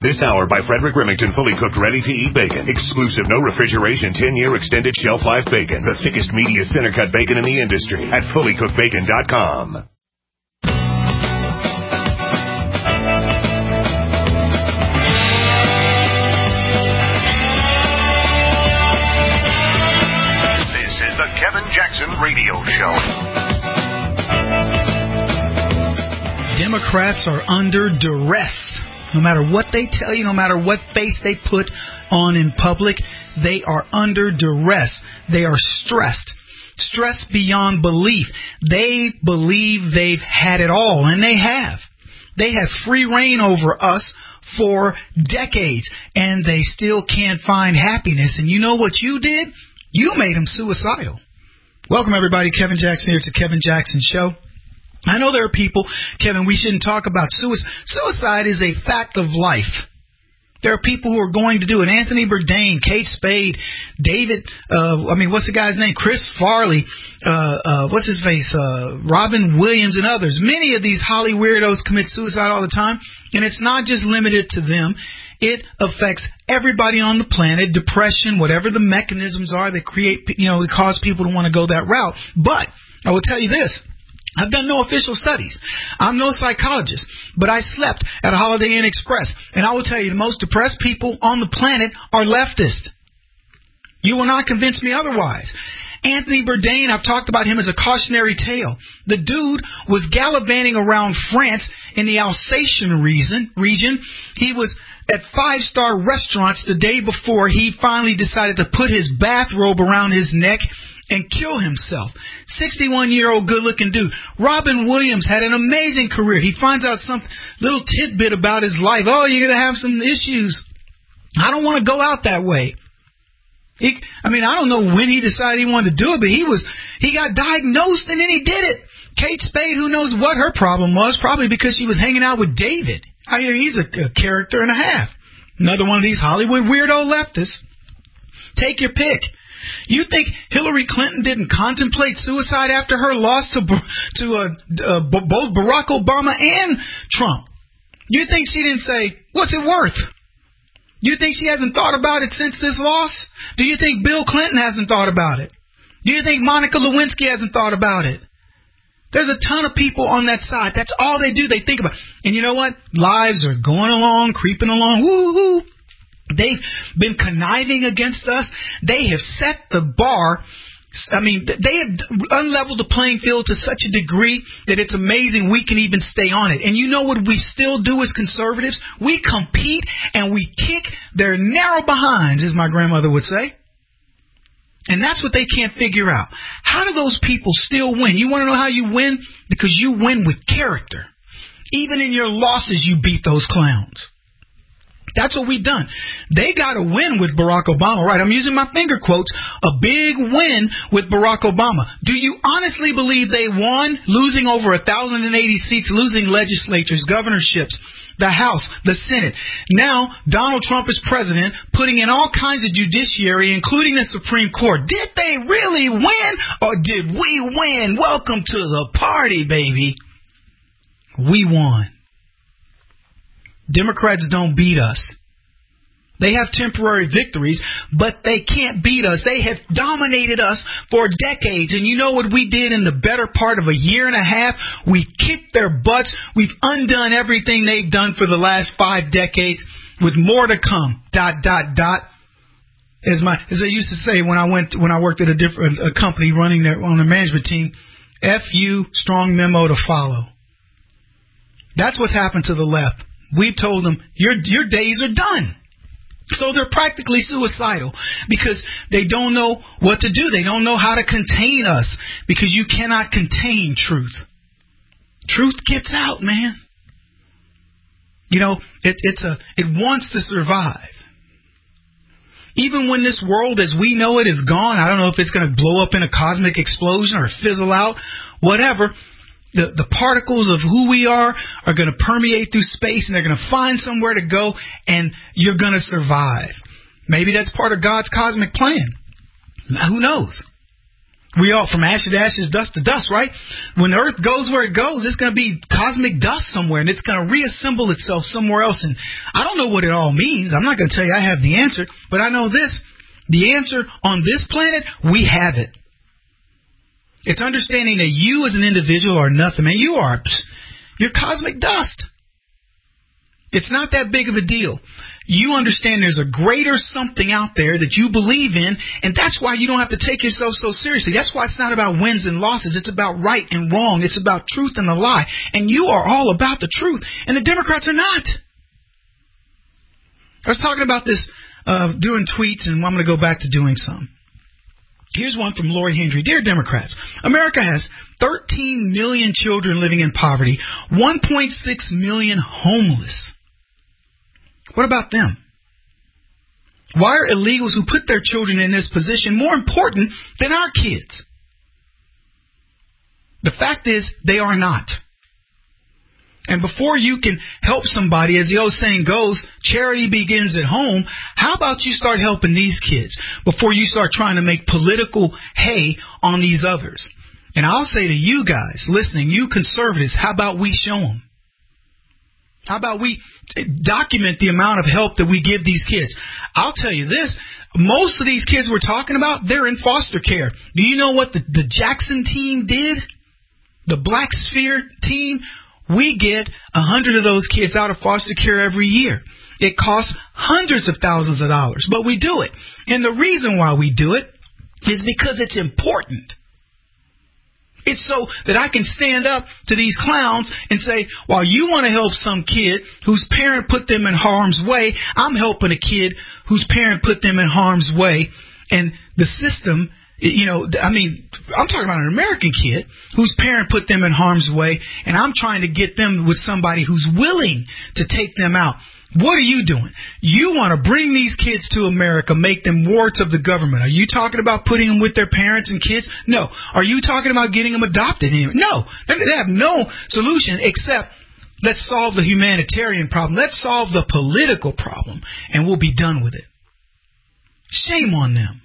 This hour by Frederick Remington, fully cooked, ready-to-eat bacon. Exclusive, no refrigeration, 10-year extended shelf life bacon. The thickest, meatiest, center-cut bacon in the industry at fullycookedbacon.com. This is the Kevin Jackson Radio Show. Democrats are under duress. No matter what they tell you, no matter what face they put on in public, they are under duress. They are stressed. Stressed beyond belief. They believe they've had it all, and they have. They have free reign over us for decades, and they still can't find happiness. And you know what you did? You made them suicidal. Welcome, everybody. Kevin Jackson here. It's the Kevin Jackson Show. I know there are people, Kevin, we shouldn't talk about suicide. Suicide is a fact of life. There are people who are going to do it. Anthony Bourdain, Kate Spade, David, what's the guy's name? Chris Farley, what's his face? Robin Williams and others. Many of these Holly weirdos commit suicide all the time, and it's not just limited to them. It affects everybody on the planet. Depression, whatever the mechanisms are that create, that cause people to want to go that route. But I will tell you this. I've done no official studies. I'm no psychologist, but I slept at a Holiday Inn Express, and I will tell you the most depressed people on the planet are leftist. You will not convince me otherwise. Anthony Bourdain, I've talked about him as a cautionary tale. The dude was gallivanting around France in the Alsatian region. He was at 5-star restaurants the day before he finally decided to put his bathrobe around his neck and kill himself. 61-year-old good-looking dude. Robin Williams had an amazing career. He finds out some little tidbit about his life. Oh, you're going to have some issues. I don't want to go out that way. I don't know when he decided he wanted to do it, but he got diagnosed and then he did it. Kate Spade, who knows what her problem was, probably because she was hanging out with David. I hear he's a character and a half. Another one of these Hollywood weirdo leftists. Take your pick. You think Hillary Clinton didn't contemplate suicide after her loss to both Barack Obama and Trump? You think she didn't say, what's it worth? You think she hasn't thought about it since this loss? Do you think Bill Clinton hasn't thought about it? Do you think Monica Lewinsky hasn't thought about it? There's a ton of people on that side. That's all they do. They think about it. And you know what? Lives are going along, creeping along. Woo-hoo. They've been conniving against us. They have set the bar. They have unleveled the playing field to such a degree that it's amazing we can even stay on it. And you know what we still do as conservatives? We compete and we kick their narrow behinds, as my grandmother would say. And that's what they can't figure out. How do those people still win? You want to know how you win? Because you win with character. Even in your losses, you beat those clowns. That's what we've done. They got a win with Barack Obama, right? I'm using my finger quotes. A big win with Barack Obama. Do you honestly believe they won, losing over 1,080 seats, losing legislatures, governorships, the House, the Senate? Now, Donald Trump is president, putting in all kinds of judiciary, including the Supreme Court. Did they really win, or did we win? Welcome to the party, baby. We won. Democrats don't beat us. They have temporary victories, but they can't beat us. They have dominated us for decades. And you know what we did in the better part of a year and a half? We kicked their butts. We've undone everything they've done for the last 5 decades, with more to come. ... As I used to say when I worked at a company running on a management team, F-U, strong memo to follow. That's what's happened to the left. We've told them, your days are done. So they're practically suicidal because they don't know what to do. They don't know how to contain us, because you cannot contain truth. Truth gets out, man. It wants to survive. Even when this world as we know it is gone, I don't know if it's going to blow up in a cosmic explosion or fizzle out, whatever. The particles of who we are going to permeate through space, and they're going to find somewhere to go, and you're going to survive. Maybe that's part of God's cosmic plan. Who knows? We all, from ashes to ashes, dust to dust, right? When the earth goes where it goes, it's going to be cosmic dust somewhere, and it's going to reassemble itself somewhere else. And I don't know what it all means. I'm not going to tell you I have the answer, but I know this. The answer on this planet, we have it. It's understanding that you as an individual are nothing, man. You're cosmic dust. It's not that big of a deal. You understand there's a greater something out there that you believe in, and that's why you don't have to take yourself so seriously. That's why it's not about wins and losses. It's about right and wrong. It's about truth and a lie. And you are all about the truth, and the Democrats are not. I was talking about this doing tweets, and I'm going to go back to doing some. Here's one from Lori Hendry. Dear Democrats, America has 13 million children living in poverty, 1.6 million homeless. What about them? Why are illegals who put their children in this position more important than our kids? The fact is, they are not. And before you can help somebody, as the old saying goes, charity begins at home. How about you start helping these kids before you start trying to make political hay on these others? And I'll say to you guys listening, you conservatives, how about we show them? How about we document the amount of help that we give these kids? I'll tell you this. Most of these kids we're talking about, they're in foster care. Do you know what the Jackson team did? The Black Sphere team? We get 100 of those kids out of foster care every year. It costs hundreds of thousands of dollars, but we do it. And the reason why we do it is because it's important. It's so that I can stand up to these clowns and say, while you want to help some kid whose parent put them in harm's way, I'm helping a kid whose parent put them in harm's way. And the system, I'm talking about an American kid whose parent put them in harm's way, and I'm trying to get them with somebody who's willing to take them out. What are you doing? You want to bring these kids to America, make them warts of the government. Are you talking about putting them with their parents and kids? No. Are you talking about getting them adopted? No. They have no solution except let's solve the humanitarian problem. Let's solve the political problem, and we'll be done with it. Shame on them.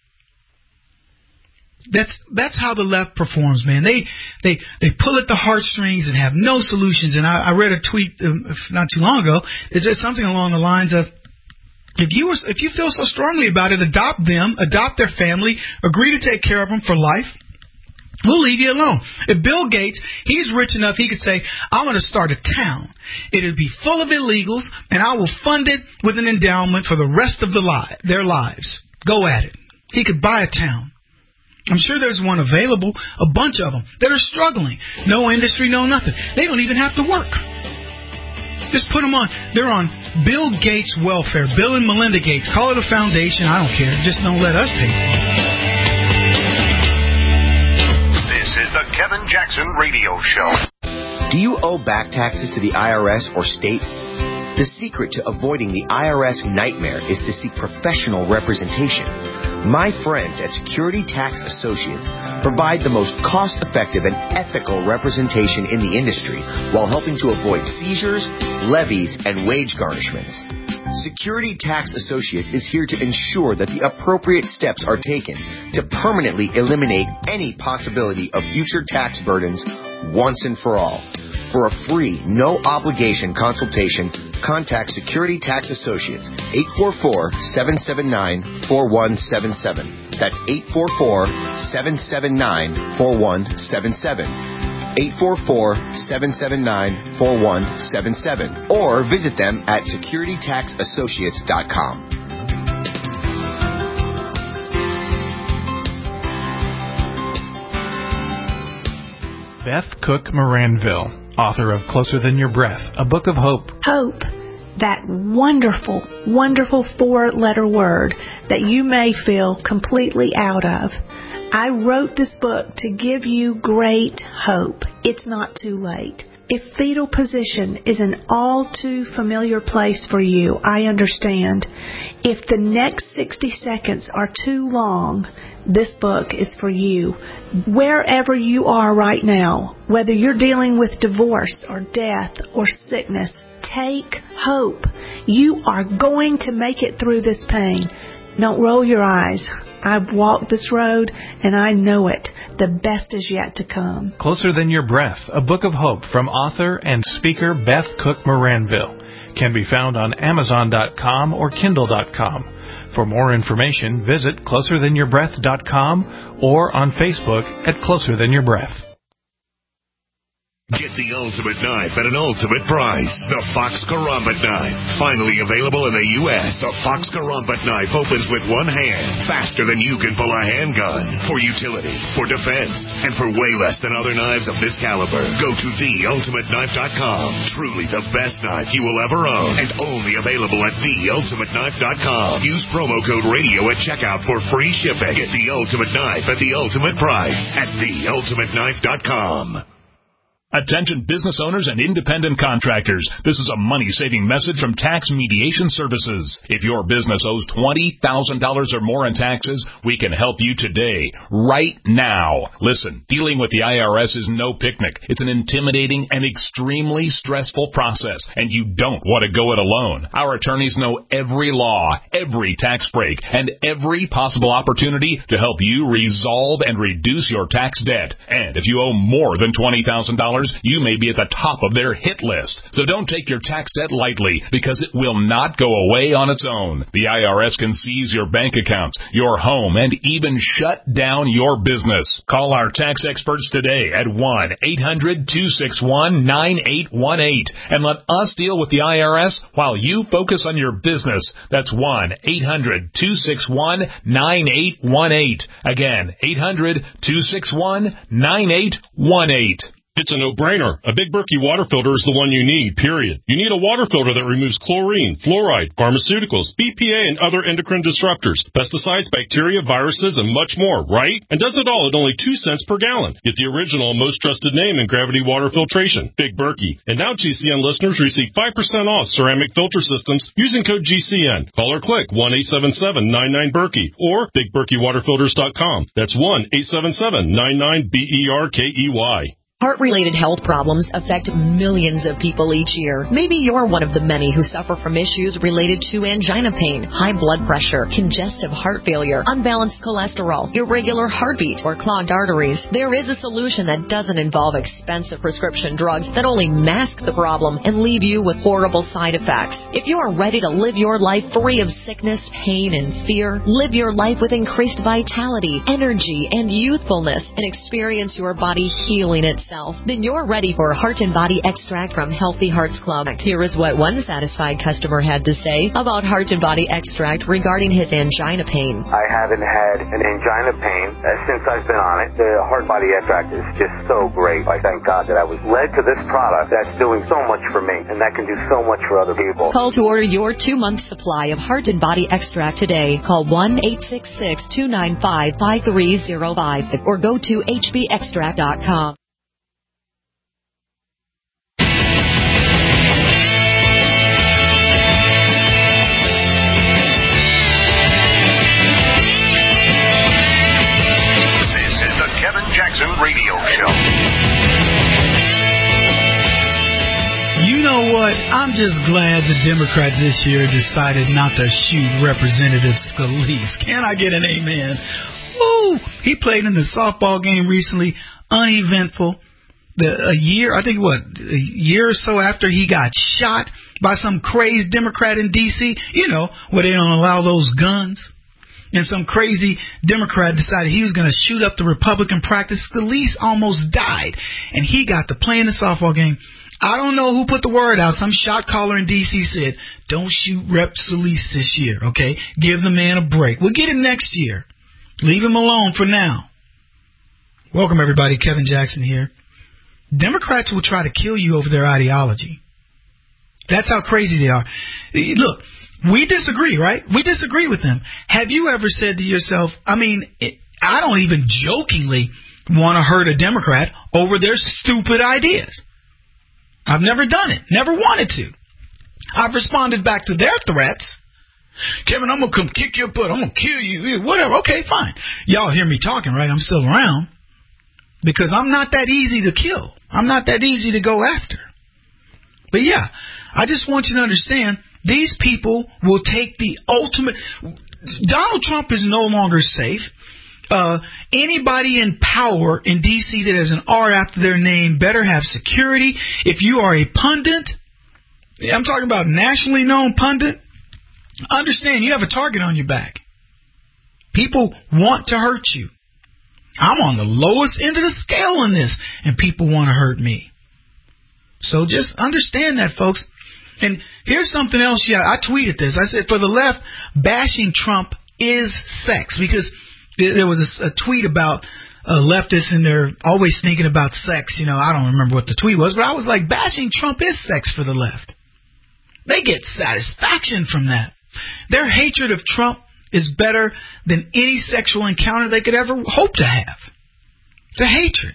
That's how the left performs, man. They pull at the heartstrings and have no solutions. And I read a tweet not too long ago. It said something along the lines of, if you feel so strongly about it, adopt them, adopt their family, agree to take care of them for life. We'll leave you alone. If Bill Gates, he's rich enough, he could say, I'm going to start a town. It'll be full of illegals, and I will fund it with an endowment for the rest of their lives. Go at it. He could buy a town. I'm sure there's one available, a bunch of them that are struggling. No industry, no nothing. They don't even have to work. Just put them on. They're on Bill Gates welfare. Bill and Melinda Gates. Call it a foundation. I don't care. Just don't let us pay for it. This is the Kevin Jackson Radio Show. Do you owe back taxes to the IRS or state? The secret to avoiding the IRS nightmare is to seek professional representation. My friends at Security Tax Associates provide the most cost-effective and ethical representation in the industry while helping to avoid seizures, levies, and wage garnishments. Security Tax Associates is here to ensure that the appropriate steps are taken to permanently eliminate any possibility of future tax burdens once and for all. For a free, no-obligation consultation, contact Security Tax Associates, 844-779-4177. That's 844-779-4177. 844-779-4177. Or visit them at securitytaxassociates.com. Beth Cook Moranville, author of Closer Than Your Breath, a book of hope. Hope, that wonderful, wonderful four-letter word that you may feel completely out of. I wrote this book to give you great hope. It's not too late. If fetal position is an all too familiar place for you, I understand. If the next 60 seconds are too long, this book is for you. Wherever you are right now, whether you're dealing with divorce or death or sickness, take hope. You are going to make it through this pain. Don't roll your eyes. I've walked this road, and I know it. The best is yet to come. Closer Than Your Breath, a book of hope from author and speaker Beth Cook Moranville, can be found on Amazon.com or Kindle.com. For more information, visit CloserThanYourBreath.com or on Facebook at Closer Than Your Breath. Get the ultimate knife at an ultimate price. The Fox Karambit knife. Finally available in the U.S., the Fox Karambit knife opens with one hand, faster than you can pull a handgun. For utility, for defense, and for way less than other knives of this caliber. Go to TheUltimateKnife.com. Truly the best knife you will ever own, and only available at TheUltimateKnife.com. Use promo code RADIO at checkout for free shipping. Get the ultimate knife at the ultimate price at TheUltimateKnife.com. Attention business owners and independent contractors. This is a money-saving message from Tax Mediation Services. If your business owes $20,000 or more in taxes, we can help you today, right now. Listen, dealing with the IRS is no picnic. It's an intimidating and extremely stressful process, and you don't want to go it alone. Our attorneys know every law, every tax break, and every possible opportunity to help you resolve and reduce your tax debt. And if you owe more than $20,000, you may be at the top of their hit list. So don't take your tax debt lightly, because it will not go away on its own. The IRS can seize your bank accounts, your home, and even shut down your business. Call our tax experts today at 1-800-261-9818 and let us deal with the IRS while you focus on your business. That's 1-800-261-9818. Again, 800-261-9818. It's a no-brainer. A Big Berkey water filter is the one you need, period. You need a water filter that removes chlorine, fluoride, pharmaceuticals, BPA, and other endocrine disruptors, pesticides, bacteria, viruses, and much more, right? And does it all at only 2 cents per gallon. Get the original and most trusted name in gravity water filtration, Big Berkey. And now GCN listeners receive 5% off ceramic filter systems using code GCN. Call or click 1-877-99-BERKEY or BigBerkeyWaterFilters.com. That's 1-877-99-BERKEY. Heart-related health problems affect millions of people each year. Maybe you're one of the many who suffer from issues related to angina pain, high blood pressure, congestive heart failure, unbalanced cholesterol, irregular heartbeat, or clogged arteries. There is a solution that doesn't involve expensive prescription drugs that only mask the problem and leave you with horrible side effects. If you are ready to live your life free of sickness, pain, and fear, live your life with increased vitality, energy, and youthfulness, and experience your body healing itself, then you're ready for Heart and Body Extract from Healthy Hearts Club. Here is what one satisfied customer had to say about Heart and Body Extract regarding his angina pain. I haven't had an angina pain since I've been on it. The Heart Body Extract is just so great. I thank God that I was led to this product that's doing so much for me, and that can do so much for other people. Call to order your 2-month supply of Heart and Body Extract today. Call 1-866-295-5305 or go to hbextract.com. Radio Show. You know what? I'm just glad the Democrats this year decided not to shoot Representative Scalise. Can I get an amen? Woo! He played in the softball game recently, uneventful. A year or so after he got shot by some crazed Democrat in D.C., where they don't allow those guns. And some crazy Democrat decided he was going to shoot up the Republican practice. Scalise almost died, and he got to play in the softball game. I don't know who put the word out. Some shot caller in D.C. said, don't shoot Rep. Scalise this year, okay? Give the man a break. We'll get him next year. Leave him alone for now. Welcome, everybody. Kevin Jackson here. Democrats will try to kill you over their ideology. That's how crazy they are. Look. We disagree, right? We disagree with them. Have you ever said to yourself, I don't even jokingly want to hurt a Democrat over their stupid ideas. I've never done it. Never wanted to. I've responded back to their threats. Kevin, I'm going to come kick your butt. I'm going to kill you. Whatever. Okay, fine. Y'all hear me talking, right? I'm still around. Because I'm not that easy to kill. I'm not that easy to go after. But yeah, I just want you to understand, these people will take the ultimate. Donald Trump is no longer safe. Anybody in power in D.C. that has an R after their name better have security. If you are a pundit, I'm talking about nationally known pundit, understand you have a target on your back. People want to hurt you. I'm on the lowest end of the scale in this, and people want to hurt me. So just understand that, folks. And here's something else. Yeah, I tweeted this. I said, for the left, bashing Trump is sex. Because there was a tweet about leftists, and they're always thinking about sex. I don't remember what the tweet was, but I was like, bashing Trump is sex for the left. They get satisfaction from that. Their hatred of Trump is better than any sexual encounter they could ever hope to have. It's a hatred.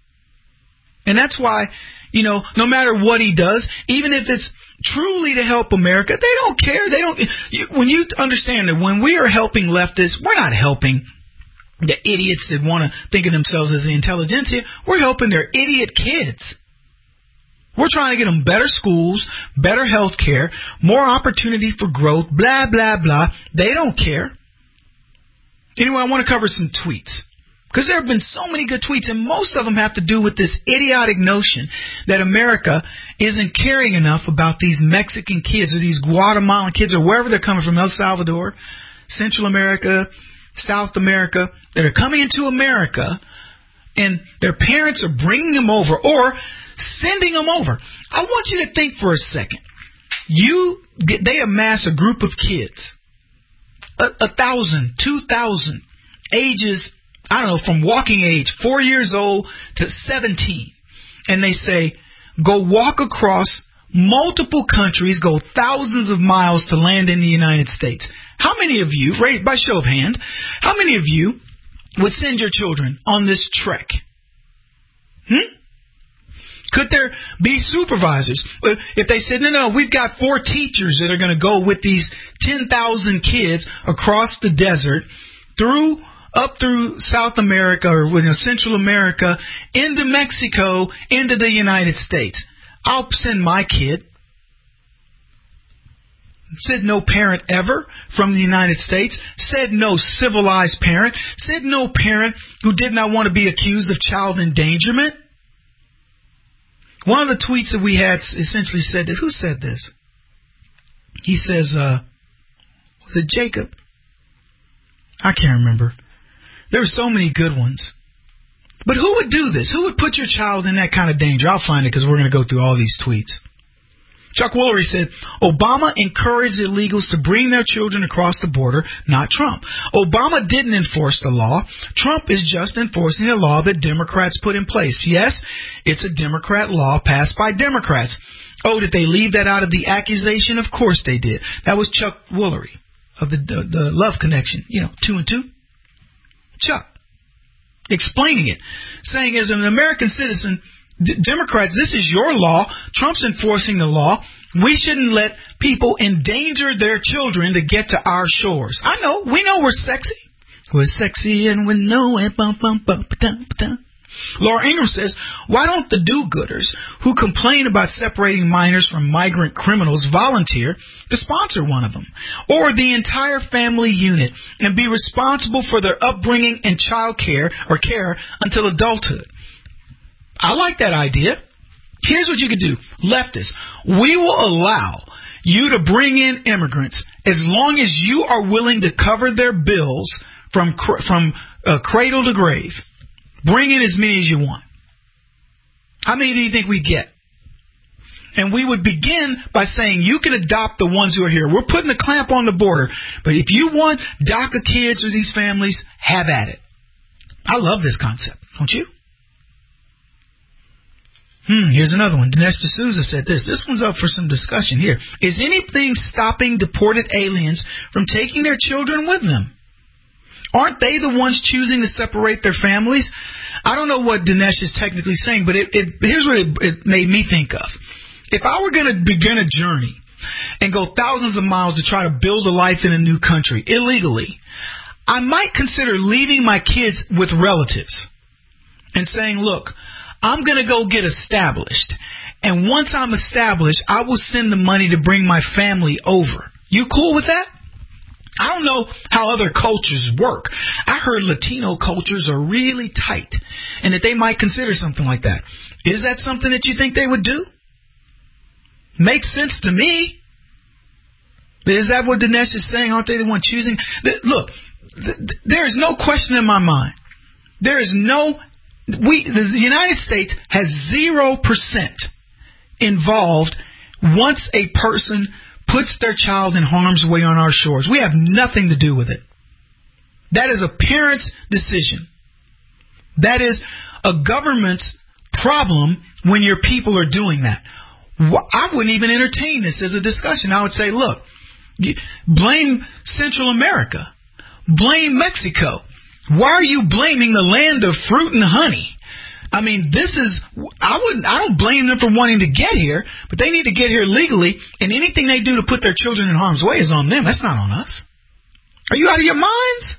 And that's why, no matter what he does, even if it's truly to help America, they don't care. When you understand that when we are helping leftists, we're not helping the idiots that want to think of themselves as the intelligentsia. We're helping their idiot kids. We're trying to get them better schools, better health care, more opportunity for growth, blah, blah, blah. They don't care. Anyway, I want to cover some tweets. Because there have been so many good tweets, and most of them have to do with this idiotic notion that America isn't caring enough about these Mexican kids or these Guatemalan kids or wherever they're coming from, El Salvador, Central America, South America, that are coming into America, and their parents are bringing them over or sending them over. I want you to think for a second. They amass a group of kids, 1,000, 2,000, ages, I don't know, from walking age, 4 years old to 17. And they say, go walk across multiple countries, go thousands of miles to land in the United States. How many of you, right, by show of hand, how many of you would send your children on this trek? Could there be supervisors? If they said, no, we've got 4 teachers that are going to go with these 10,000 kids across the desert, up through South America or Central America, into Mexico, into the United States. I'll send my kid. Said no parent ever from the United States. Said no civilized parent. Said no parent who did not want to be accused of child endangerment. One of the tweets that we had essentially said that, who said this? He says, was it Jacob? I can't remember. There were so many good ones. But who would do this? Who would put your child in that kind of danger? I'll find it because we're going to go through all these tweets. Chuck Woolery said, Obama encouraged illegals to bring their children across the border, not Trump. Obama didn't enforce the law. Trump is just enforcing a law that Democrats put in place. Yes, it's a Democrat law passed by Democrats. Oh, did they leave that out of the accusation? Of course they did. That was Chuck Woolery of the Love Connection, 2 and 2. Chuck, explaining it, saying as an American citizen, Democrats, this is your law. Trump's enforcing the law. We shouldn't let people endanger their children to get to our shores. I know. We know we're sexy. We're sexy and we know it. Laura Ingram says, why don't the do-gooders who complain about separating minors from migrant criminals volunteer to sponsor one of them, or the entire family unit, and be responsible for their upbringing and child care or care until adulthood? I like that idea. Here's what you could do. Leftists, we will allow you to bring in immigrants as long as you are willing to cover their bills from cradle to grave. Bring in as many as you want. How many do you think we get? And we would begin by saying, you can adopt the ones who are here. We're putting a clamp on the border. But if you want DACA kids or these families, have at it. I love this concept, don't you? Here's another one. Dinesh D'Souza said this. This one's up for some discussion here. Is anything stopping deported aliens from taking their children with them? Aren't they the ones choosing to separate their families? I don't know what Dinesh is technically saying, but here's what it made me think of. If I were going to begin a journey and go thousands of miles to try to build a life in a new country illegally, I might consider leaving my kids with relatives and saying, look, I'm going to go get established. And once I'm established, I will send the money to bring my family over. You cool with that? I don't know how other cultures work. I heard Latino cultures are really tight and that they might consider something like that. Is that something that you think they would do? Makes sense to me. Is that what Dinesh is saying? Aren't they the one choosing? Look, there is no question in my mind. There is the United States has 0% involved once a person puts their child in harm's way on our shores. We have nothing to do with it. That is a parent's decision. That is a government's problem when your people are doing that. I wouldn't even entertain this as a discussion. I would say, look, blame Central America. Blame Mexico. Why are you blaming the land of fruit and honey? I mean, I don't blame them for wanting to get here, but they need to get here legally, and anything they do to put their children in harm's way is on them. That's not on us. Are you out of your minds?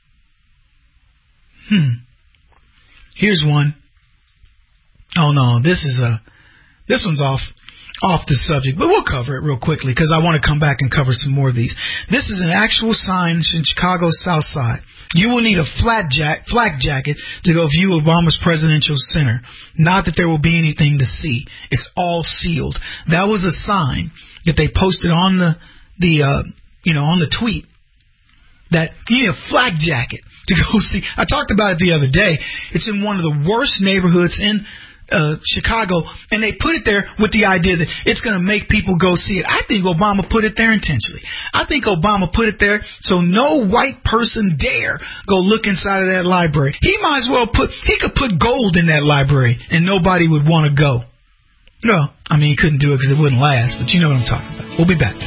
Here's one. Oh no, this one's off the subject, but we'll cover it real quickly because I want to come back and cover some more of these. This is an actual sign in Chicago's South Side. You will need a flak jacket to go view Obama's presidential center. Not that there will be anything to see. It's all sealed. That was a sign that they posted on the tweet that you need a flak jacket to go see. I talked about it the other day. It's in one of the worst neighborhoods in Chicago, and they put it there with the idea that it's going to make people go see it. I think Obama put it there intentionally. I think Obama put it there so no white person dare go look inside of that library. He could put gold in that library and nobody would want to go. No, I mean, he couldn't do it because it wouldn't last, but you know what I'm talking about. We'll be back.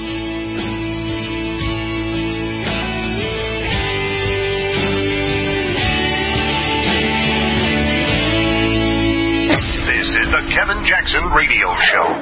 Kevin Jackson Radio Show.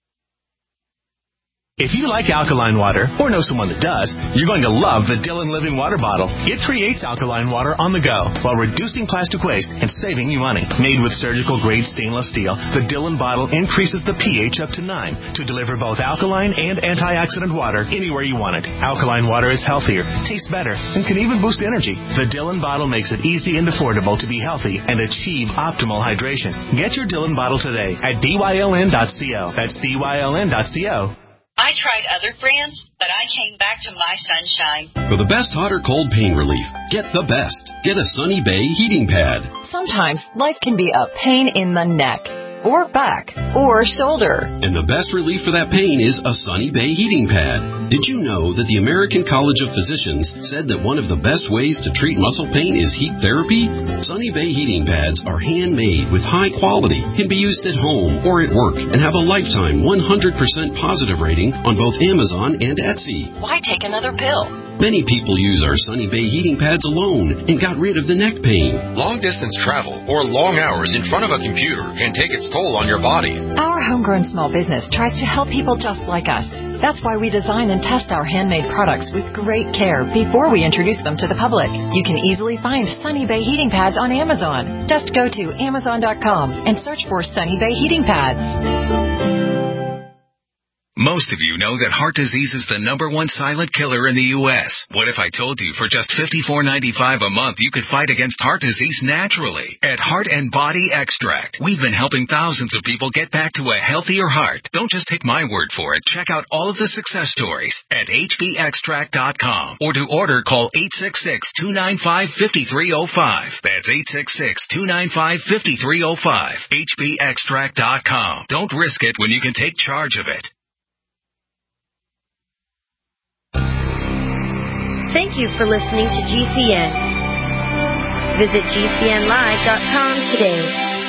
If you like alkaline water, or know someone that does, you're going to love the Dillon Living Water Bottle. It creates alkaline water on the go while reducing plastic waste and saving you money. Made with surgical-grade stainless steel, the Dillon bottle increases the pH up to 9 to deliver both alkaline and antioxidant water anywhere you want it. Alkaline water is healthier, tastes better, and can even boost energy. The Dillon bottle makes it easy and affordable to be healthy and achieve optimal hydration. Get your Dillon bottle today at dyln.co. That's dyln.co. I tried other brands, but I came back to my Sunshine. For the best hot or cold pain relief, get the best. Get a Sunny Bay heating pad. Sometimes life can be a pain in the neck, or back, or shoulder. And the best relief for that pain is a Sunny Bay heating pad. Did you know that the American College of Physicians said that one of the best ways to treat muscle pain is heat therapy? Sunny Bay heating pads are handmade with high quality, can be used at home or at work, and have a lifetime 100% positive rating on both Amazon and Etsy. Why take another pill? Many people use our Sunny Bay heating pads alone and got rid of the neck pain. Long-distance travel or long hours in front of a computer can take its toll on your body. Our homegrown small business tries to help people just like us. That's why we design and test our handmade products with great care before we introduce them to the public. You can easily find Sunny Bay heating pads on Amazon. Just go to Amazon.com and search for Sunny Bay heating pads. Most of you know that heart disease is the #1 silent killer in the U.S. What if I told you for just $54.95 a month you could fight against heart disease naturally? At Heart and Body Extract, we've been helping thousands of people get back to a healthier heart. Don't just take my word for it. Check out all of the success stories at hbextract.com. Or to order, call 866-295-5305. That's 866-295-5305. hbextract.com. Don't risk it when you can take charge of it. Thank you for listening to GCN. Visit GCNlive.com today.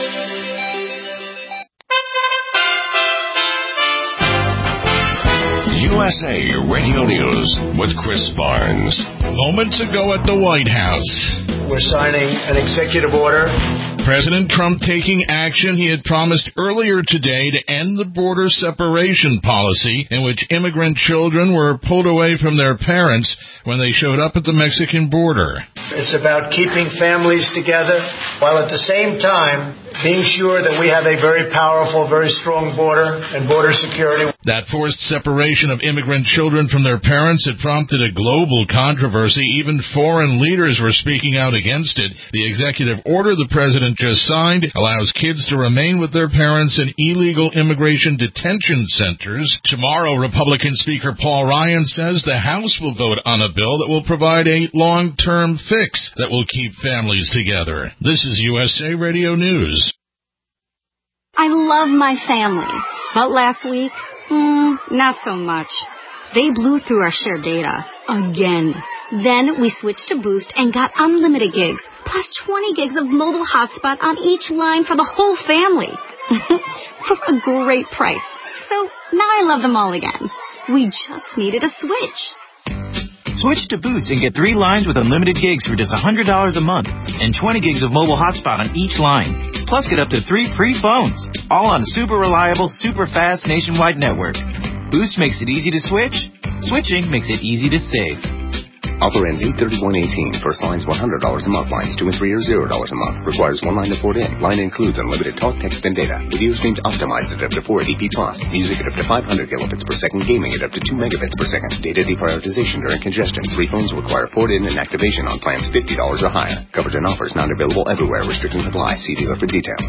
USA Radio News with Chris Barnes. Moments ago at the White House, we're signing an executive order. President Trump taking action he had promised earlier today to end the border separation policy in which immigrant children were pulled away from their parents when they showed up at the Mexican border. It's about keeping families together while at the same time being sure that we have a very powerful, very strong border and border security. That forced separation of immigrant children from their parents had prompted a global controversy. Even foreign leaders were speaking out against it. The executive order the president just signed allows kids to remain with their parents in illegal immigration detention centers. Tomorrow, Republican Speaker Paul Ryan says the House will vote on a bill that will provide a long-term fix that will keep families together. This is USA Radio News. I love my family, but last week, not so much. They blew through our shared data. Again. Then we switched to Boost and got unlimited gigs, plus 20 gigs of mobile hotspot on each line for the whole family. For a great price. So now I love them all again. We just needed a switch. Switch to Boost and get 3 lines with unlimited gigs for just $100 a month and 20 gigs of mobile hotspot on each line. Plus get up to 3 free phones, all on a super reliable, super fast nationwide network. Boost makes it easy to switch. Switching makes it easy to save. Offer ends 8/31/18. First line's $100 a month. Lines 2 and 3 are $0 a month. Requires 1 line to port in. Line includes unlimited talk, text, and data. Video streams optimized at up to 480p plus. Music at up to 500 kilobits per second. Gaming at up to 2 megabits per second. Data deprioritization during congestion. Free phones require port in and activation on plans $50 or higher. Coverage and offers not available everywhere. Restrictions apply. See dealer for details.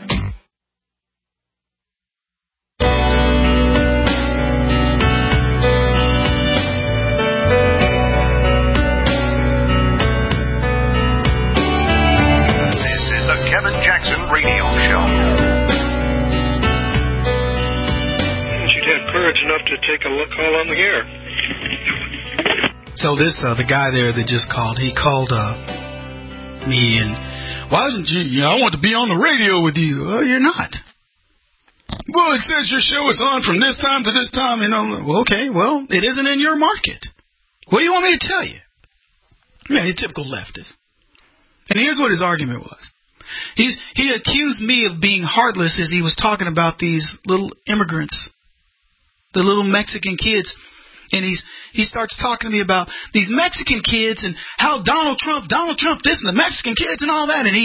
Enough to take a look all on the air. So this the guy there that just called, he called me and why isn't you? I want to be on the radio with you. Oh, you're not. Well, it says your show is on from this time to this time. Well, okay. Well, it isn't in your market. What do you want me to tell you? Yeah, he's a typical leftist. And here's what his argument was. He accused me of being heartless as he was talking about these little immigrants. The little Mexican kids, and he starts talking to me about these Mexican kids and how Donald Trump this and the Mexican kids and all that, and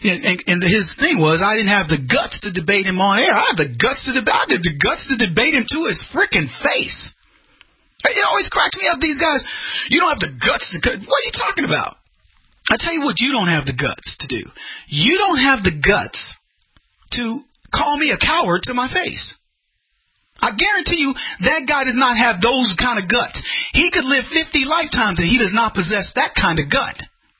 his thing was I didn't have the guts to debate him on air. I had the guts to debate him to his freaking face. It always cracks me up. These guys, you don't have the guts to. What are you talking about? I tell you what, you don't have the guts to do. You don't have the guts to call me a coward to my face. I guarantee you that guy does not have those kind of guts. He could live 50 lifetimes and he does not possess that kind of gut.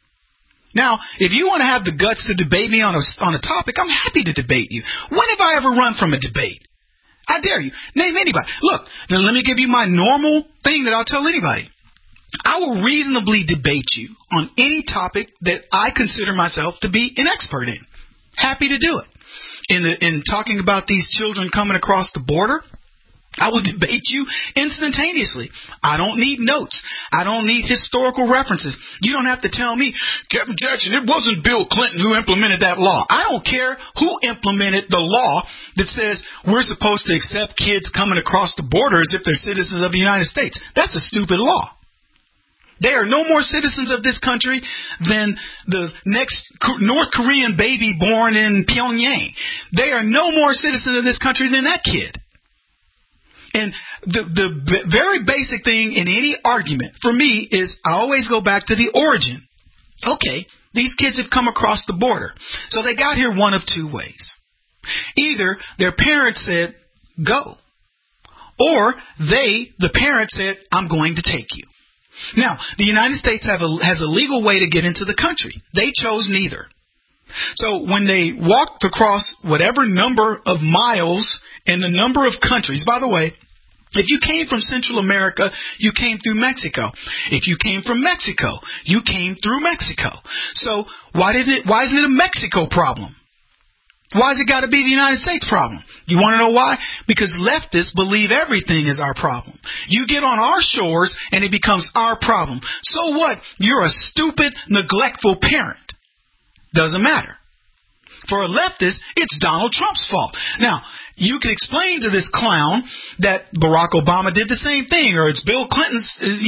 Now, if you want to have the guts to debate me on a topic, I'm happy to debate you. When have I ever run from a debate? I dare you. Name anybody. Look, then let me give you my normal thing that I'll tell anybody. I will reasonably debate you on any topic that I consider myself to be an expert in. Happy to do it. In talking about these children coming across the border, I will debate you instantaneously. I don't need notes. I don't need historical references. You don't have to tell me, Kevin Jackson, it wasn't Bill Clinton who implemented that law. I don't care who implemented the law that says we're supposed to accept kids coming across the border as if they're citizens of the United States. That's a stupid law. They are no more citizens of this country than the next North Korean baby born in Pyongyang. They are no more citizens of this country than that kid. And the very basic thing in any argument for me is I always go back to the origin. Okay, these kids have come across the border. So they got here one of two ways. Either their parents said, go. Or the parents said, I'm going to take you. Now, the United States has a legal way to get into the country. They chose neither. So when they walked across whatever number of miles and the number of countries, by the way, if you came from Central America, you came through Mexico. If you came from Mexico, you came through Mexico. So why isn't it a Mexico problem? Why has it got to be the United States problem? You want to know why? Because leftists believe everything is our problem. You get on our shores and it becomes our problem. So what? You're a stupid, neglectful parent. Doesn't matter. For a leftist, it's Donald Trump's fault. Now, you can explain to this clown that Barack Obama did the same thing, or it's Bill Clinton's,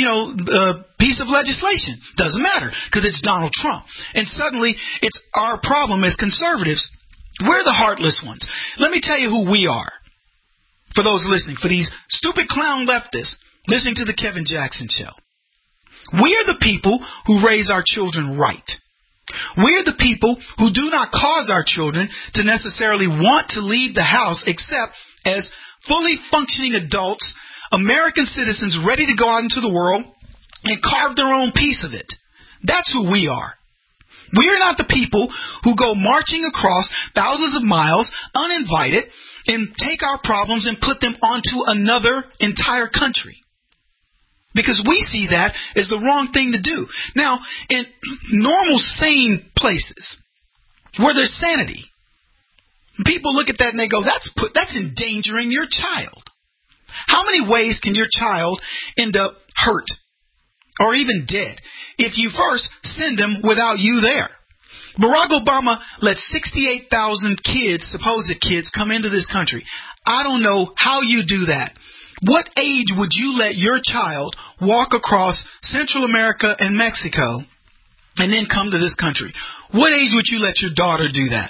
piece of legislation. Doesn't matter, because it's Donald Trump. And suddenly, it's our problem as conservatives. We're the heartless ones. Let me tell you who we are. For those listening, for these stupid clown leftists listening to the Kevin Jackson Show. We are the people who raise our children right. We are the people who do not cause our children to necessarily want to leave the house except as fully functioning adults, American citizens ready to go out into the world and carve their own piece of it. That's who we are. We are not the people who go marching across thousands of miles uninvited and take our problems and put them onto another entire country. Because we see that as the wrong thing to do. Now, in normal, sane places where there's sanity, people look at that and they go, that's endangering your child. How many ways can your child end up hurt or even dead if you first send them without you there? Barack Obama let 68,000 kids, supposed kids, come into this country. I don't know how you do that. What age would you let your child walk across Central America and Mexico and then come to this country? What age would you let your daughter do that?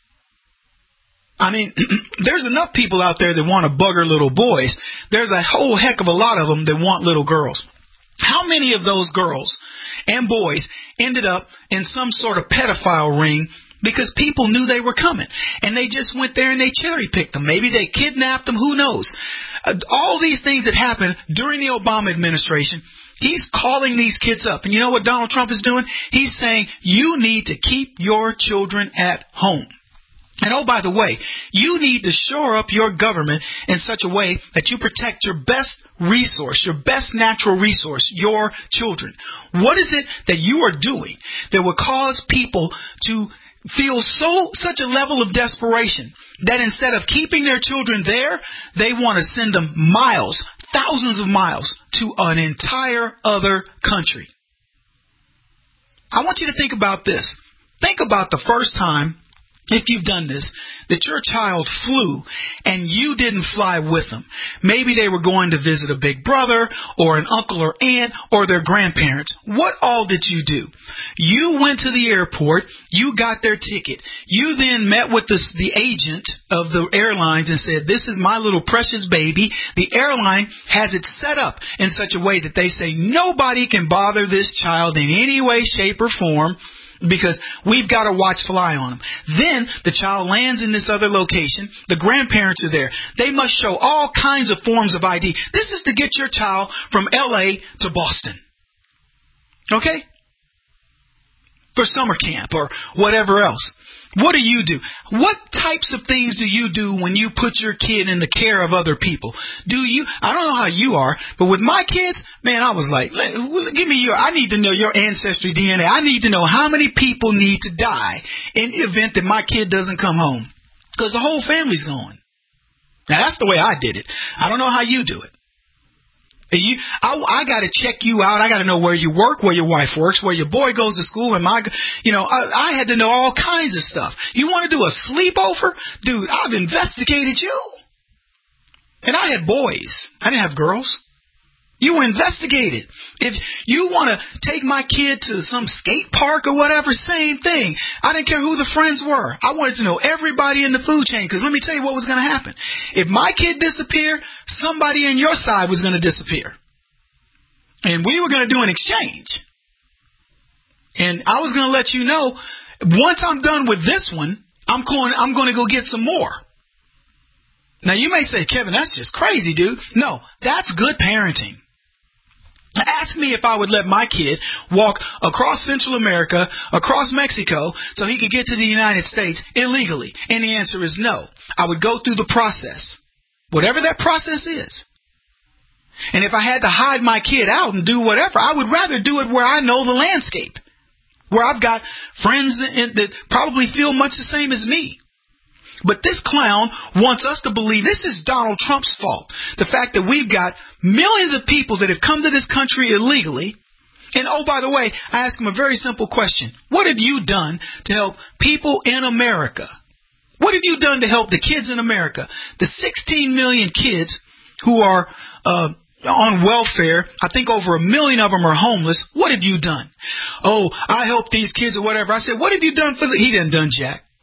I mean, there's enough people out there that want to bugger little boys. There's a whole heck of a lot of them that want little girls. How many of those girls and boys ended up in some sort of pedophile ring because people knew they were coming and they just went there and they cherry picked them? Maybe they kidnapped them. Who knows? All these things that happened during the Obama administration, he's calling these kids up. And you know what Donald Trump is doing? He's saying you need to keep your children at home. And oh, by the way, you need to shore up your government in such a way that you protect your best resource, your best natural resource, your children. What is it that you are doing that would cause people to feel such a level of desperation that instead of keeping their children there, they want to send them miles, thousands of miles to an entire other country? I want you to think about this. Think about the first time, if you've done this, that your child flew and you didn't fly with them. Maybe they were going to visit a big brother or an uncle or aunt or their grandparents. What all did you do? You went to the airport. You got their ticket. You then met with the agent of the airlines and said, this is my little precious baby. The airline has it set up in such a way that they say nobody can bother this child in any way, shape, or form, because we've got a watchful eye on them. Then the child lands in this other location. The grandparents are there. They must show all kinds of forms of ID. This is to get your child from L.A. to Boston. Okay? For summer camp or whatever else. What do you do? What types of things do you do when you put your kid in the care of other people? I don't know how you are, but with my kids, man, I was like, I need to know your ancestry DNA. I need to know how many people need to die in the event that my kid doesn't come home. Because the whole family's going. Now, that's the way I did it. I don't know how you do it. I got to check you out. I got to know where you work, where your wife works, where your boy goes to school. And I had to know all kinds of stuff. You want to do a sleepover? Dude, I've investigated you. And I had boys. I didn't have girls. You were investigated. If you want to take my kid to some skate park or whatever, same thing. I didn't care who the friends were. I wanted to know everybody in the food chain, because let me tell you what was going to happen. If my kid disappeared, somebody on your side was going to disappear. And we were going to do an exchange. And I was going to let you know, once I'm done with this one, I'm going to go get some more. Now, you may say, Kevin, that's just crazy, dude. No, that's good parenting. Ask me if I would let my kid walk across Central America, across Mexico, so he could get to the United States illegally. And the answer is no. I would go through the process, whatever that process is. And if I had to hide my kid out and do whatever, I would rather do it where I know the landscape, where I've got friends that probably feel much the same as me. But this clown wants us to believe this is Donald Trump's fault. The fact that we've got millions of people that have come to this country illegally. And oh, by the way, I ask him a very simple question. What have you done to help people in America? What have you done to help the kids in America? The 16 million kids who are on welfare, I think over 1 million of them are homeless. What have you done? Oh, I help these kids or whatever. I said, what have you done for He didn't done jack.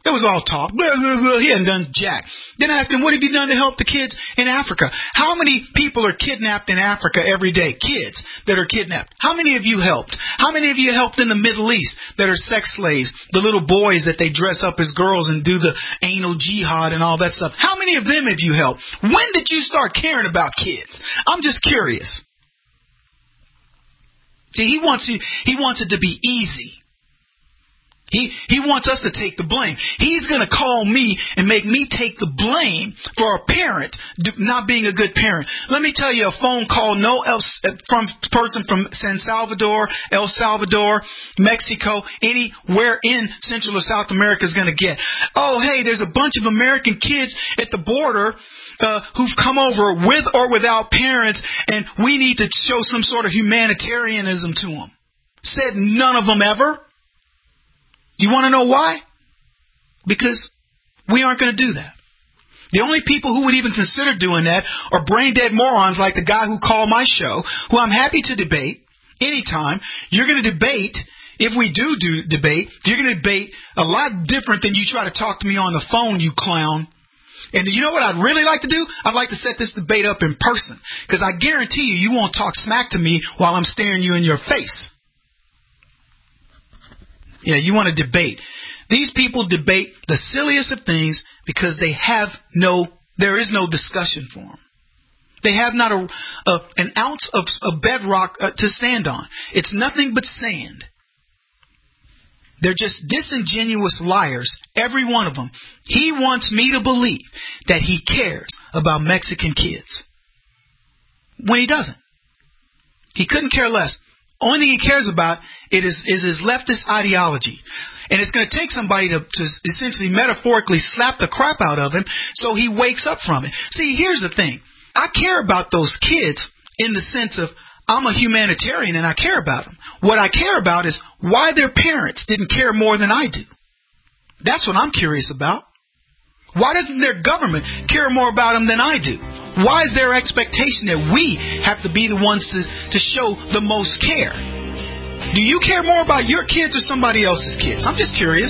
It was all talk. Blah, blah, blah. He hadn't done jack. Then I asked him, what have you done to help the kids in Africa? How many people are kidnapped in Africa every day? Kids that are kidnapped. How many of you helped? How many of you helped in the Middle East that are sex slaves? The little boys that they dress up as girls and do the anal jihad and all that stuff. How many of them have you helped? When did you start caring about kids? I'm just curious. See, he wants it to be easy. He wants us to take the blame. He's going to call me and make me take the blame for a parent not being a good parent. Let me tell you, a phone call from person from San Salvador, El Salvador, Mexico, anywhere in Central or South America is going to get. Oh, hey, there's a bunch of American kids at the border who've come over with or without parents, and we need to show some sort of humanitarianism to them. Said none of them ever. You want to know why? Because we aren't going to do that. The only people who would even consider doing that are brain-dead morons like the guy who called my show, who I'm happy to debate anytime. You're going to debate, if we do debate, you're going to debate a lot different than you try to talk to me on the phone, you clown. And you know what I'd really like to do? I'd like to set this debate up in person, because I guarantee you won't talk smack to me while I'm staring you in your face. Yeah, you want to debate. These people debate the silliest of things because there is no discussion for them. They have not an ounce of bedrock to stand on. It's nothing but sand. They're just disingenuous liars, every one of them. He wants me to believe that he cares about Mexican kids, when he doesn't. He couldn't care less. Only thing he cares about is his leftist ideology. And it's going to take somebody to essentially metaphorically slap the crap out of him so he wakes up from it. See, here's the thing. I care about those kids in the sense of I'm a humanitarian and I care about them. What I care about is why their parents didn't care more than I do. That's what I'm curious about. Why doesn't their government care more about them than I do? Why is there expectation that we have to be the ones to show the most care? Do you care more about your kids or somebody else's kids? I'm just curious.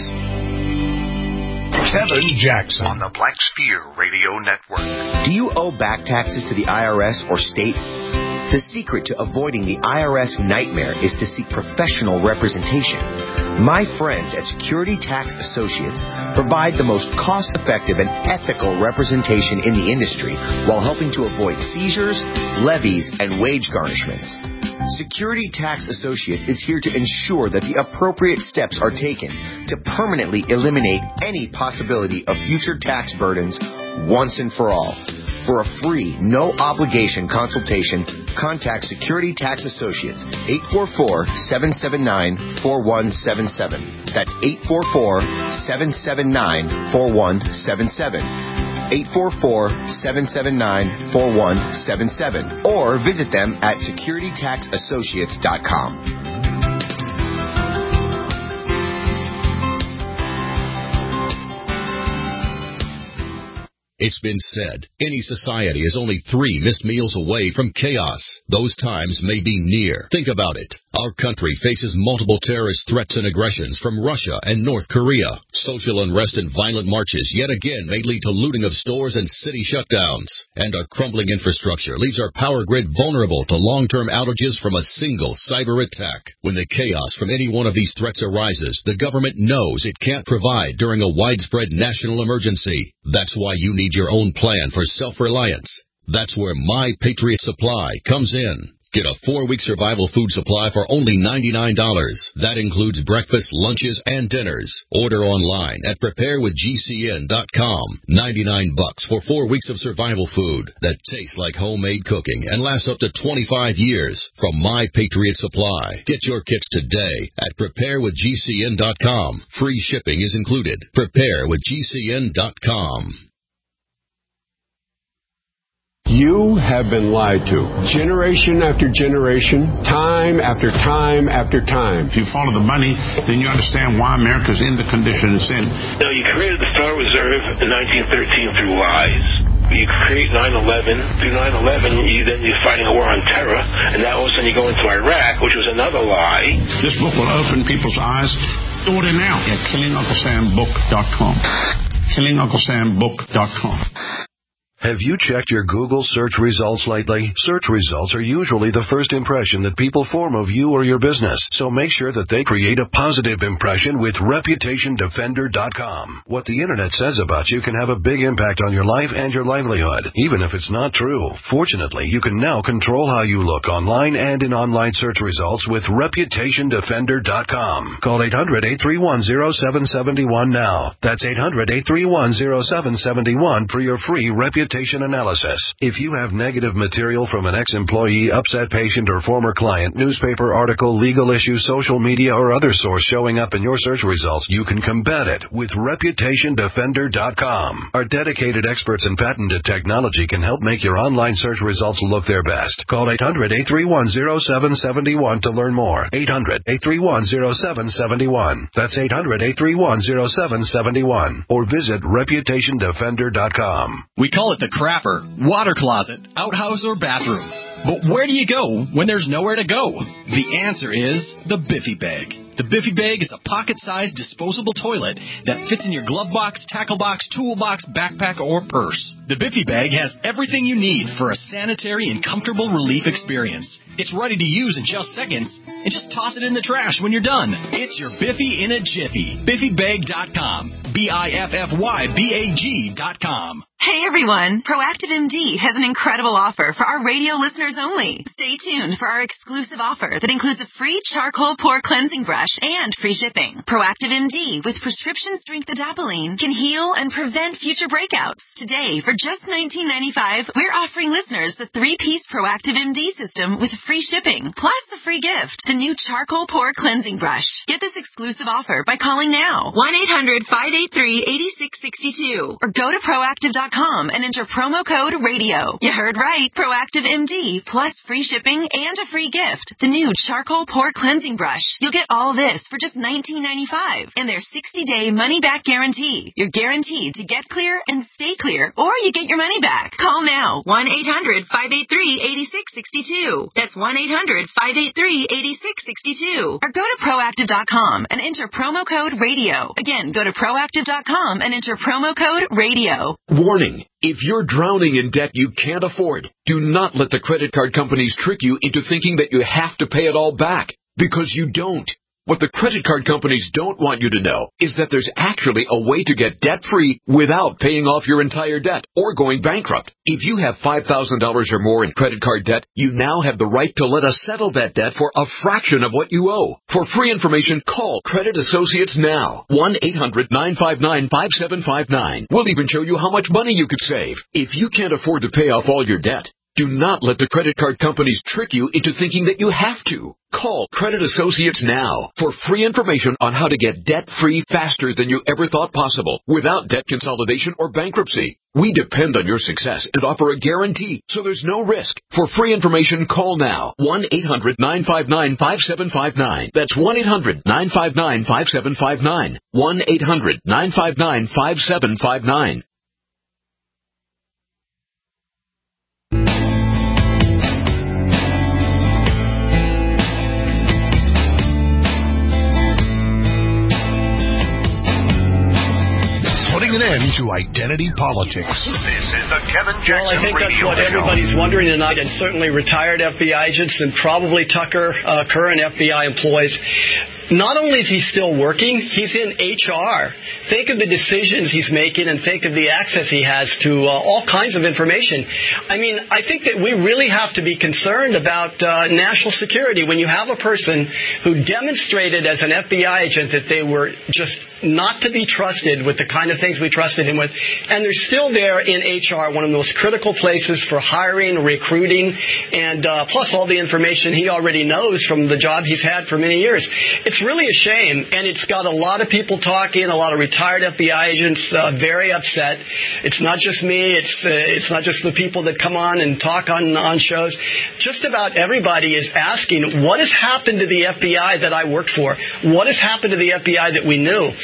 Kevin Jackson on the Black Sphere Radio Network. Do you owe back taxes to the IRS or state? The secret to avoiding the IRS nightmare is to seek professional representation. My friends at Security Tax Associates provide the most cost-effective and ethical representation in the industry while helping to avoid seizures, levies, and wage garnishments. Security Tax Associates is here to ensure that the appropriate steps are taken to permanently eliminate any possibility of future tax burdens once and for all. For a free, no-obligation consultation, contact Security Tax Associates, 844-779-4177. That's 844-779-4177. 844-779-4177. Or visit them at securitytaxassociates.com. It's been said, any society is only 3 missed meals away from chaos. Those times may be near. Think about it. Our country faces multiple terrorist threats and aggressions from Russia and North Korea. Social unrest and violent marches yet again may lead to looting of stores and city shutdowns. And a crumbling infrastructure leaves our power grid vulnerable to long-term outages from a single cyber attack. When the chaos from any one of these threats arises, the government knows it can't provide during a widespread national emergency. That's why you need your own plan for self-reliance. That's where My Patriot Supply comes in. Get a 4-week survival food supply for only $99. That includes breakfast, lunches, and dinners. Order online at preparewithgcn.com. $99 for 4 weeks of survival food that tastes like homemade cooking and lasts up to 25 years from My Patriot Supply. Get your kits today at preparewithgcn.com. Free shipping is included. Preparewithgcn.com. You have been lied to. Generation after generation, time after time after time. If you follow the money, then you understand why America's in the condition it's in. No, you created the Federal Reserve in 1913 through lies. You create 9/11. Through 9/11, you're fighting a war on terror, and now all of a sudden you go into Iraq, which was another lie. This book will open people's eyes Order now at KillingUncleSamBook.com. KillingUncleSamBook.com. Have you checked your Google search results lately? Search results are usually the first impression that people form of you or your business, so make sure that they create a positive impression with ReputationDefender.com. What the Internet says about you can have a big impact on your life and your livelihood, even if it's not true. Fortunately, you can now control how you look online and in online search results with ReputationDefender.com. Call 800-831-0771 now. That's 800-831-0771 for your free reputation analysis. If you have negative material from an ex-employee, upset patient, or former client, newspaper article, legal issue, social media, or other source showing up in your search results, you can combat it with ReputationDefender.com. Our dedicated experts in patented technology can help make your online search results look their best. Call 800-831-0771 to learn more. 800-831-0771. That's 800-831-0771. Or visit ReputationDefender.com. We call it the crapper, water closet, outhouse, or bathroom. But where do you go when there's nowhere to go? The answer is the Biffy Bag. The Biffy Bag is a pocket-sized disposable toilet that fits in your glove box, tackle box, toolbox, backpack, or purse. The Biffy Bag has everything you need for a sanitary and comfortable relief experience. It's ready to use in just seconds, and just toss it in the trash when you're done. It's your Biffy in a jiffy. BiffyBag.com. BiffyBag.com. Hey everyone, Proactive MD has an incredible offer for our radio listeners only. Stay tuned for our exclusive offer that includes a free charcoal pore cleansing brush and free shipping. Proactive MD with prescription strength adapalene can heal and prevent future breakouts. Today, for just $19.95, we're offering listeners the 3-piece Proactive MD system with free shipping, plus the free gift, the new charcoal pore cleansing brush. Get this exclusive offer by calling now, 1-800-583-8662, or go to Proactive.com and enter promo code RADIO. You heard right. Proactive MD plus free shipping and a free gift. The new charcoal pore cleansing brush. You'll get all this for just $19.95 and their 60-day money-back guarantee. You're guaranteed to get clear and stay clear, or you get your money back. Call now. 1-800-583-8662. That's 1-800-583-8662. Or go to Proactive.com and enter promo code RADIO. Again, go to Proactive.com and enter promo code RADIO. Warning. If you're drowning in debt you can't afford, do not let the credit card companies trick you into thinking that you have to pay it all back, because you don't. What the credit card companies don't want you to know is that there's actually a way to get debt-free without paying off your entire debt or going bankrupt. If you have $5,000 or more in credit card debt, you now have the right to let us settle that debt for a fraction of what you owe. For free information, call Credit Associates now. 1-800-959-5759. We'll even show you how much money you could save. If you can't afford to pay off all your debt, do not let the credit card companies trick you into thinking that you have to. Call Credit Associates now for free information on how to get debt-free faster than you ever thought possible without debt consolidation or bankruptcy. We depend on your success and offer a guarantee, so there's no risk. For free information, call now. 1-800-959-5759. That's 1-800-959-5759. 1-800-959-5759. Putting an end to identity politics. This is the Kevin Jackson Well, I think that's Radio what everybody's wondering tonight, and certainly retired FBI agents and probably Tucker, current FBI employees. Not only is he still working, he's in HR. Think of the decisions he's making and think of the access he has to all kinds of information. I mean, I think that we really have to be concerned about national security when you have a person who demonstrated as an FBI agent that they were just not to be trusted with the kind of things we trusted him with, and they're still there in HR, one of the most critical places for hiring, recruiting, and plus all the information he already knows from the job he's had for many years. It's really a shame, and it's got a lot of people talking, a lot of retired FBI agents very upset. It's not just me. It's not just the people that come on and talk on shows. Just about everybody is asking, what has happened to the FBI that I worked for? What has happened to the FBI that we knew?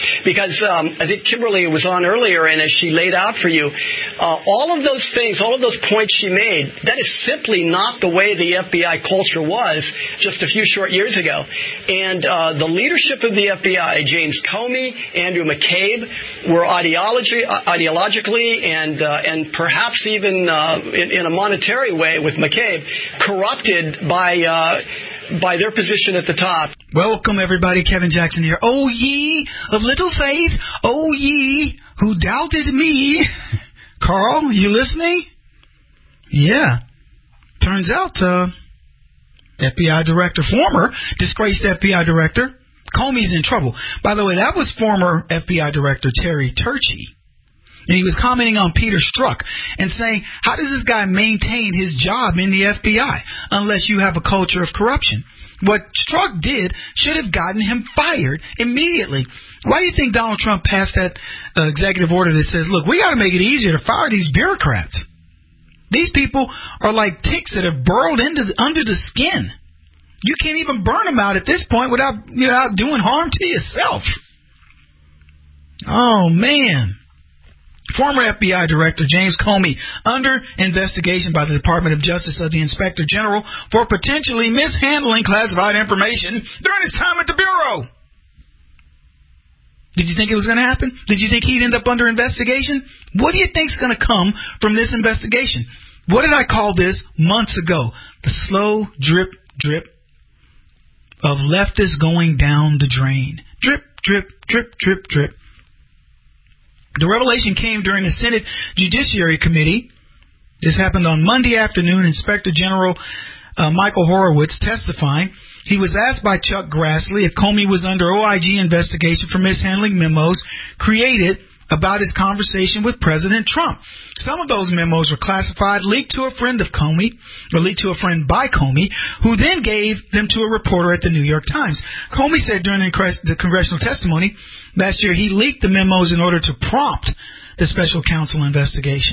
because I think Kimberly was on earlier, and as she laid out for you, all of those things, all of those points she made, that is simply not the way the FBI culture was just a few short years ago. And the leadership of the FBI, James Comey, Andrew McCabe, were ideologically and perhaps even in a monetary way with McCabe, corrupted by their position at the top. Welcome, everybody. Kevin Jackson here. O ye of little faith, O ye who doubted me. Carl, you listening? Yeah. Turns out, FBI director, former disgraced FBI director, Comey's in trouble. By the way, that was former FBI director Terry Turchie. And he was commenting on Peter Strzok and saying, how does this guy maintain his job in the FBI unless you have a culture of corruption? What Strzok did should have gotten him fired immediately. Why do you think Donald Trump passed that executive order that says, look, we got to make it easier to fire these bureaucrats? These people are like ticks that have burrowed under the skin. You can't even burn them out at this point without doing harm to yourself. Oh, man. Former FBI Director James Comey under investigation by the Department of Justice of the Inspector General for potentially mishandling classified information during his time at the Bureau. Did you think it was going to happen? Did you think he'd end up under investigation? What do you think's going to come from this investigation? What did I call this months ago? The slow drip, drip of leftists going down the drain. Drip, drip, drip, drip, drip. The revelation came during the Senate Judiciary Committee. This happened on Monday afternoon. Inspector General Michael Horowitz testifying. He was asked by Chuck Grassley if Comey was under OIG investigation for mishandling memos created about his conversation with President Trump. Some of those memos were classified, leaked to a friend of Comey, or leaked to a friend by Comey, who then gave them to a reporter at the New York Times. Comey said during the congressional testimony last year he leaked the memos in order to prompt the special counsel investigation.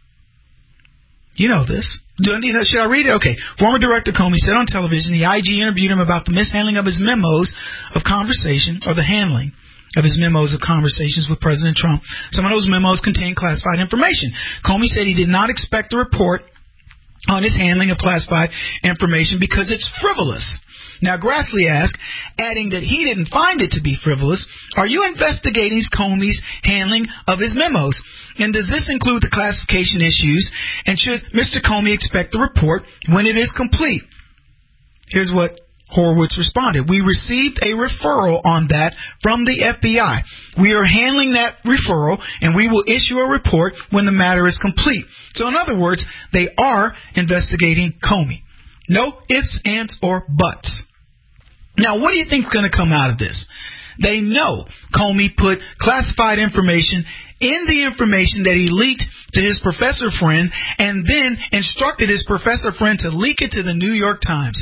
You know this. Should I read it? Okay. Former Director Comey said on television the IG interviewed him about the mishandling of his memos of conversation, or the handling of his memos of conversations with President Trump. Some of those memos contain classified information. Comey said he did not expect a report on his handling of classified information because it's frivolous. Now, Grassley asked, adding that he didn't find it to be frivolous, are you investigating Comey's handling of his memos? And does this include the classification issues? And should Mr. Comey expect the report when it is complete? Here's what Horowitz responded. We received a referral on that from the FBI. We are handling that referral, and we will issue a report when the matter is complete. So in other words, they are investigating Comey. No ifs, ands, or buts. Now, what do you think is going to come out of this? They know Comey put classified information in the information that he leaked to his professor friend and then instructed his professor friend to leak it to the New York Times.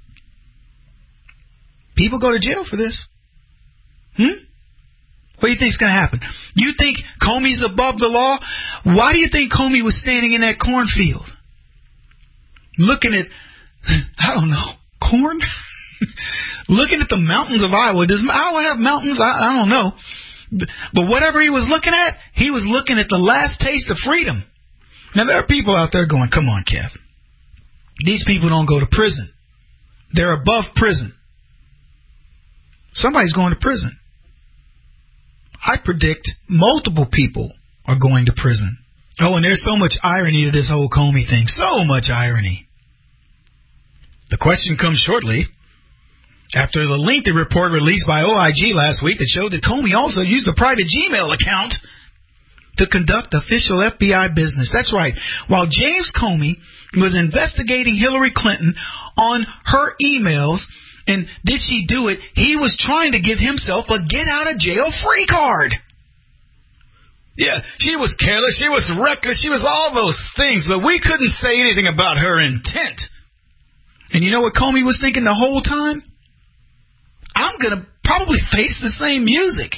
People go to jail for this. What do you think is going to happen? You think Comey's above the law? Why do you think Comey was standing in that cornfield? Looking at, I don't know, corn? Looking at the mountains of Iowa. Does Iowa have mountains? I don't know. But whatever he was looking at, he was looking at the last taste of freedom. Now, there are people out there going, come on, Kev. These people don't go to prison. They're above prison. Somebody's going to prison. I predict multiple people are going to prison. Oh, and there's so much irony to this whole Comey thing. So much irony. The question comes shortly after the lengthy report released by OIG last week that showed that Comey also used a private Gmail account to conduct official FBI business. That's right. While James Comey was investigating Hillary Clinton on her emails, and did she do it, he was trying to give himself a get-out-of-jail-free card. Yeah, she was careless, she was reckless, she was all those things, but we couldn't say anything about her intent. And you know what Comey was thinking the whole time? I'm going to probably face the same music.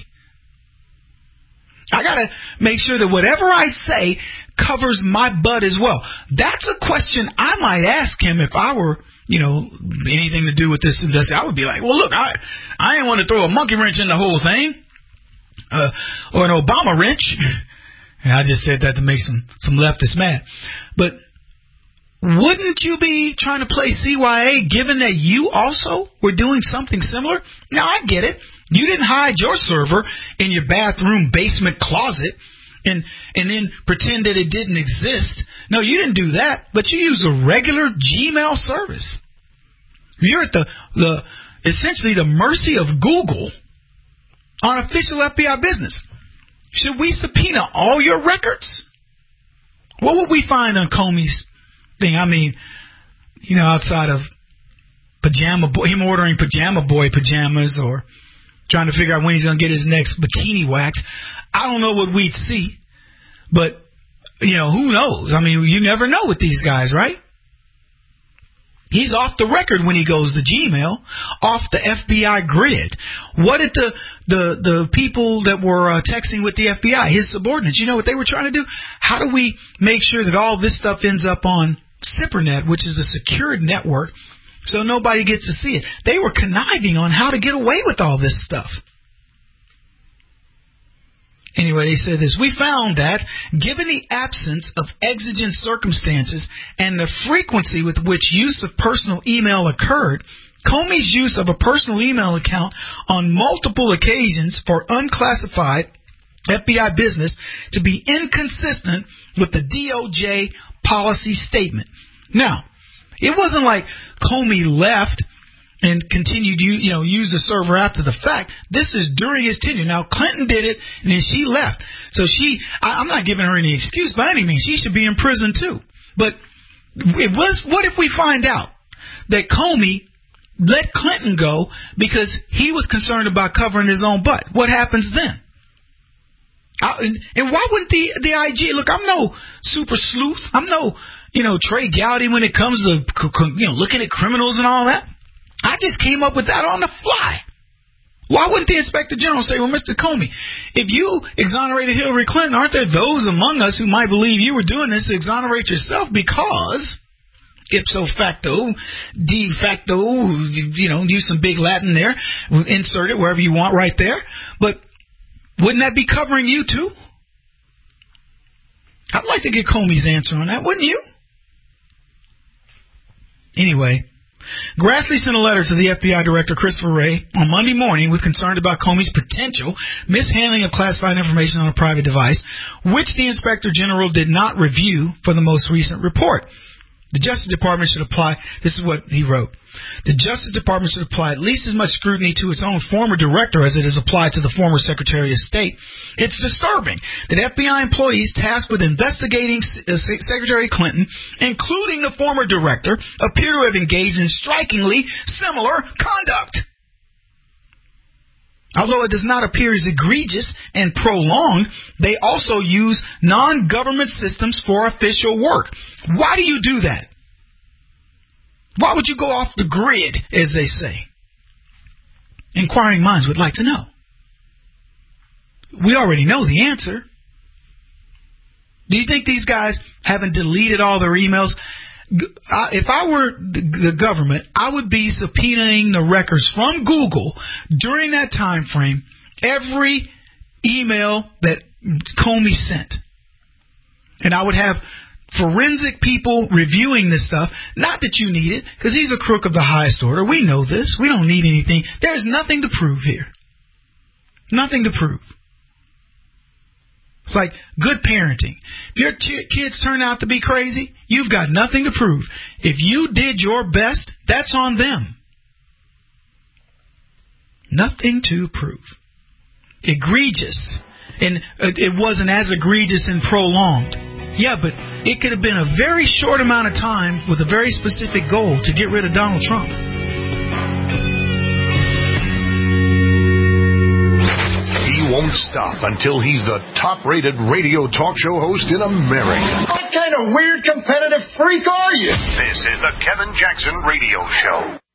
I got to make sure that whatever I say covers my butt as well. That's a question I might ask him if I were, anything to do with this investigation. I would be like, well, look, I ain't want to throw a monkey wrench in the whole thing. or an Obama wrench. And I just said that to make some leftists mad. But wouldn't you be trying to play CYA given that you also were doing something similar? Now, I get it. You didn't hide your server in your bathroom basement closet and then pretend that it didn't exist. No, you didn't do that, but you used a regular Gmail service. You're at the essentially the mercy of Google on official FBI business. Should we subpoena all your records? What would we find on Comey's thing? I mean, outside of him ordering pajama boy pajamas or trying to figure out when he's going to get his next bikini wax. I don't know what we'd see, but, who knows? I mean, you never know with these guys, right? He's off the record when he goes to Gmail, off the FBI grid. What did the people that were texting with the FBI, his subordinates, you know what they were trying to do? How do we make sure that all this stuff ends up on SIPRNet, which is a secured network, so nobody gets to see it? They were conniving on how to get away with all this stuff. Anyway, they said this. We found that, given the absence of exigent circumstances and the frequency with which use of personal email occurred, Comey's use of a personal email account on multiple occasions for unclassified FBI business to be inconsistent with the DOJ policy statement. Now, it wasn't like Comey left and continued to use the server after the fact. This is during his tenure. Now, Clinton did it, and then she left. So I'm not giving her any excuse by any means. She should be in prison too. But what if we find out that Comey let Clinton go because he was concerned about covering his own butt? What happens then? And why wouldn't the IG, look, I'm no super sleuth. I'm no, Trey Gowdy when it comes to, looking at criminals and all that. I just came up with that on the fly. Why wouldn't the Inspector General say, well, Mr. Comey, if you exonerated Hillary Clinton, aren't there those among us who might believe you were doing this to exonerate yourself because ipso facto, de facto, use some big Latin there, insert it wherever you want right there. But wouldn't that be covering you too? I'd like to get Comey's answer on that, wouldn't you? Anyway, Grassley sent a letter to the FBI Director Christopher Wray on Monday morning with concern about Comey's potential mishandling of classified information on a private device, which the Inspector General did not review for the most recent report. The Justice Department should apply, this is what he wrote, the Justice Department should apply at least as much scrutiny to its own former director as it is applied to the former Secretary of State. It's disturbing that FBI employees tasked with investigating Secretary Clinton, including the former director, appear to have engaged in strikingly similar conduct. Although it does not appear as egregious and prolonged, they also use non-government systems for official work. Why do you do that? Why would you go off the grid, as they say? Inquiring minds would like to know. We already know the answer. Do you think these guys haven't deleted all their emails? If I were the government, I would be subpoenaing the records from Google during that time frame, every email that Comey sent. And I would have forensic people reviewing this stuff. Not that you need it, because he's a crook of the highest order. We know this. We don't need anything. There's nothing to prove here. Nothing to prove. It's like good parenting. If your kids turn out to be crazy, you've got nothing to prove. If you did your best, that's on them. Nothing to prove. Egregious. And it wasn't as egregious and prolonged. Yeah, but it could have been a very short amount of time with a very specific goal to get rid of Donald Trump. Won't stop until he's the top-rated radio talk show host in America. What kind of weird competitive freak are you? This is the Kevin Jackson Radio Show.